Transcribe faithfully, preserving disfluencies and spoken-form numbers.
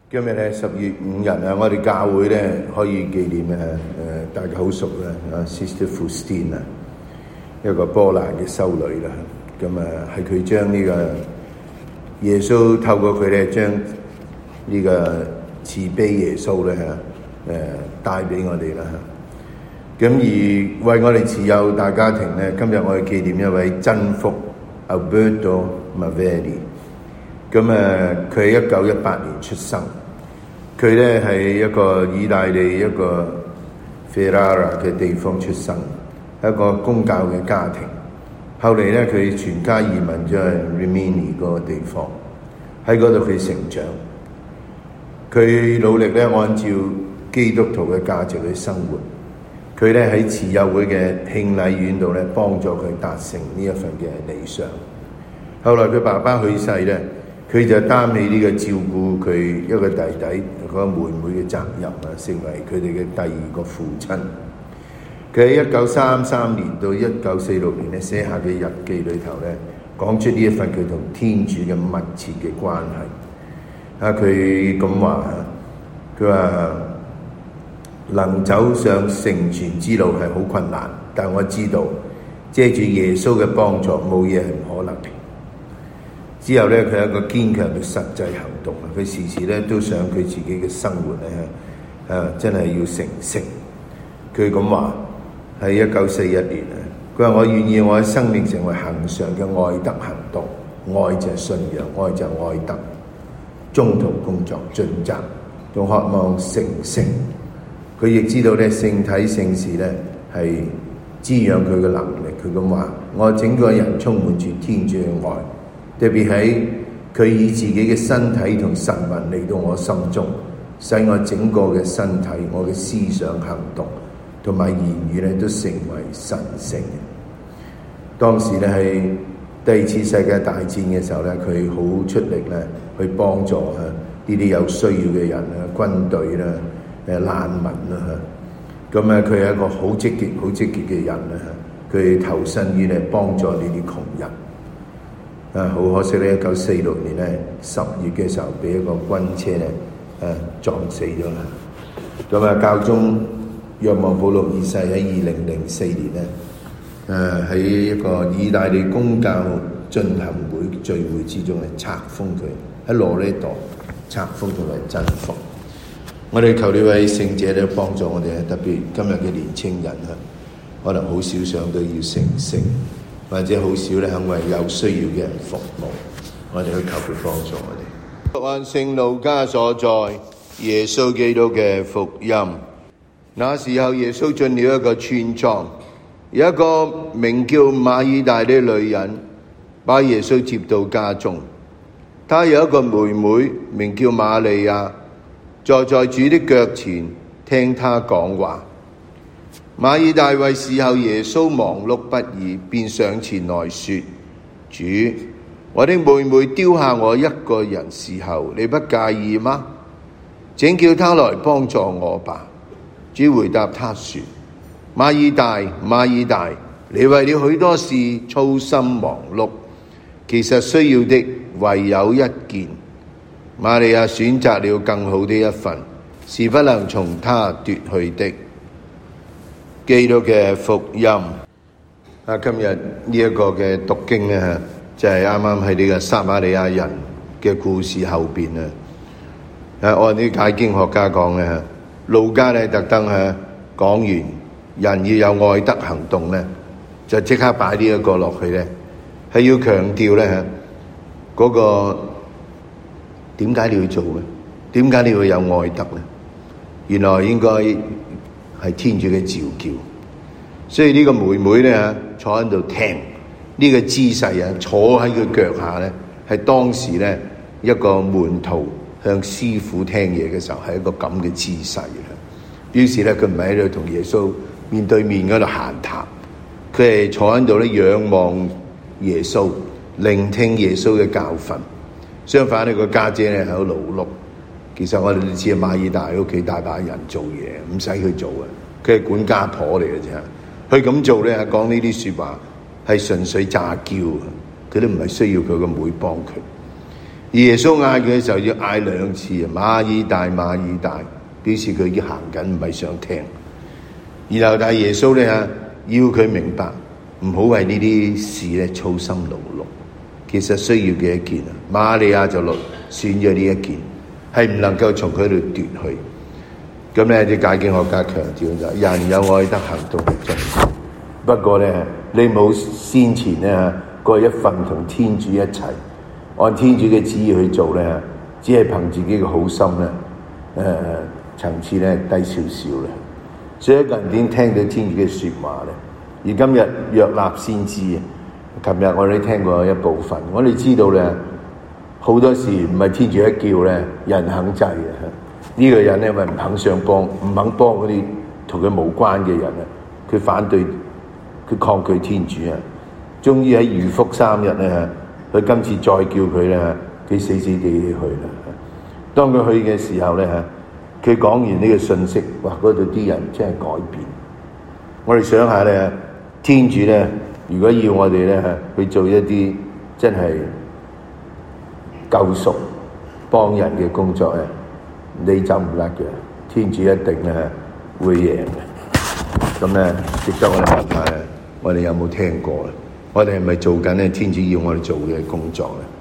今日咧十月五日啊，我哋教會咧可以紀念啊誒，大家好熟啦啊 Sister Faustina 啊，一個波蘭嘅修女啦。咁啊，係佢將呢個耶穌透過佢咧，將呢個慈悲耶穌咧嚇誒帶俾我哋啦。咁而為我哋持有大家庭咧，今日我哋紀念一位真福 Alberto Mavelli。咁誒，佢喺一九一八年出生。佢咧係一個意大利一個 Ferrara 嘅地方出生，一個公教嘅家庭。後嚟咧，佢全家移民咗去 Rimini 嗰個地方，喺嗰度佢成長。佢努力咧按照基督徒嘅價值去生活。佢咧喺慈幼會嘅慶禮院度咧，幫助佢達成呢一份嘅理想。後來佢爸爸去世咧，佢就擔起呢個照顧佢一個弟弟、嗰個妹妹嘅責任啊，成為佢哋嘅第二個父親。佢喺一九三三年到一九四六年咧寫下嘅日記裏頭咧，講出呢一份佢同天主嘅密切嘅關係。啊，佢咁話啊，佢話能走上成全之路係好困難，但我知道借住耶穌嘅幫助，冇嘢係唔可能嘅。之後咧，佢有一個堅強嘅實際行動啊！佢時時咧都想佢自己嘅生活咧，誒真係要成聖。佢咁話喺一九四一年啊，佢話我願意我嘅生命成為恆常嘅愛德行動，愛就係信仰，愛就係愛德，中途工作盡責，仲渴望成聖。佢亦知道咧，聖體聖事咧係滋養佢嘅能力。佢咁話：我整個人充滿住天主嘅愛。特別喺佢以自己嘅身體同神魂嚟到我心中，使我整個嘅身體、我嘅思想、行動同埋言語咧都成為神聖嘅。當時咧係第二次世界大戰嘅時候咧，佢好出力咧去幫助啊呢啲有需要嘅人啊、軍隊啦、誒難民啦嚇。咁啊，佢係一個好積極、好積極嘅人啊！佢投身於咧幫助呢啲窮人。啊！好可惜咧，一九四六年咧十月嘅時候，俾一個軍車咧誒撞死咗啦。咁啊，教宗若望保祿二世喺二零零四年咧誒喺一個意大利公教進行會聚會之中咧冊封佢，喺羅雷度冊封佢為真福。我哋求呢位聖者咧幫助我哋，特別今日嘅年青人啊，可能好少想到要成聖。或者好少咧，肯為有需要嘅人服務，我哋去求佢幫助我哋。按聖路加所載耶穌基督嘅福音，那時候耶穌進了一個村莊，有一個名叫馬爾大的女人，把耶穌接到家中。她有一個妹妹名叫瑪利亞，坐在主的腳前聽他講話。馬爾大為侍候耶穌忙碌不已，便上前來說：主，我的妹妹丟下我一個人侍候，你不介意嗎？請叫她來幫助我吧。主回答她說：馬爾大，馬爾大，你為了許多事操心忙碌，其實需要的唯有一件。瑪利亞選擇了更好的一份，是不能從她奪去的。基督嘅福音啊！今日呢一個嘅讀經咧，就係啱啱喺呢個撒瑪利亞人嘅故事後邊啊。誒，按啲解經學家講咧，路加咧特登嚇講完人要有愛德行動咧，就即刻擺呢一個落去咧，係要強調咧嚇嗰個點解你要做咧？點解你要有愛德咧？原來應該係天主嘅召叫，所以呢個妹妹咧坐喺度聽呢個姿勢啊，坐喺佢腳下咧，係當時咧一個門徒向師傅聽嘢嘅時候係一個咁嘅姿勢嘅。於是咧佢唔係喺度同耶穌面對面嗰度閒談，佢係坐喺度咧仰望耶穌，聆聽耶穌嘅教訓。相反呢個家姐咧喺度勞碌。其實我哋都知啊，馬爾大喺屋企大把人做嘢，唔使佢做嘅，佢係管家婆嚟嘅啫。佢咁做咧，講呢啲説話係純粹詐嬌，佢都唔係需要佢個妹幫佢。 耶穌嗌佢嘅時候要嗌兩次，馬爾大馬爾大，表示佢已經行緊，唔係想聽。然後但係耶穌咧要佢明白，唔好為呢啲事咧操心勞碌。其實需要嘅一件啊，瑪利亞就落選咗呢一件，係唔能夠從佢度奪去。咁咧啲解經學家強調就係人有愛德行動係真實，不過咧你冇先前咧嗰一份同天主一齊按天主嘅旨意去做咧，只係憑自己嘅好心咧，誒、呃、層次咧低少少咧。所以一個人點聽到天主嘅説話咧？而今日約納先知啊，琴日我哋聽過一部分，我哋知道咧好多時唔係天主一叫咧，人肯制嘅。呢、這個人咧咪唔肯上幫，唔肯幫嗰啲同佢無關嘅人啊，佢反對，佢抗拒天主啊。終於喺預福三日咧，佢今次再叫佢咧，佢死死地去啦。當佢去嘅時候咧，佢講完呢個信息，哇！嗰度啲人真係改變。我哋想下咧，天主咧，如果要我哋咧去做一啲真係救贖、幫人嘅工作咧，你走唔甩嘅，天主一定咧會贏嘅。咁咧，值得我哋問下咧，我哋有冇聽過咧？我哋係咪做緊咧天主要我哋做嘅工作咧？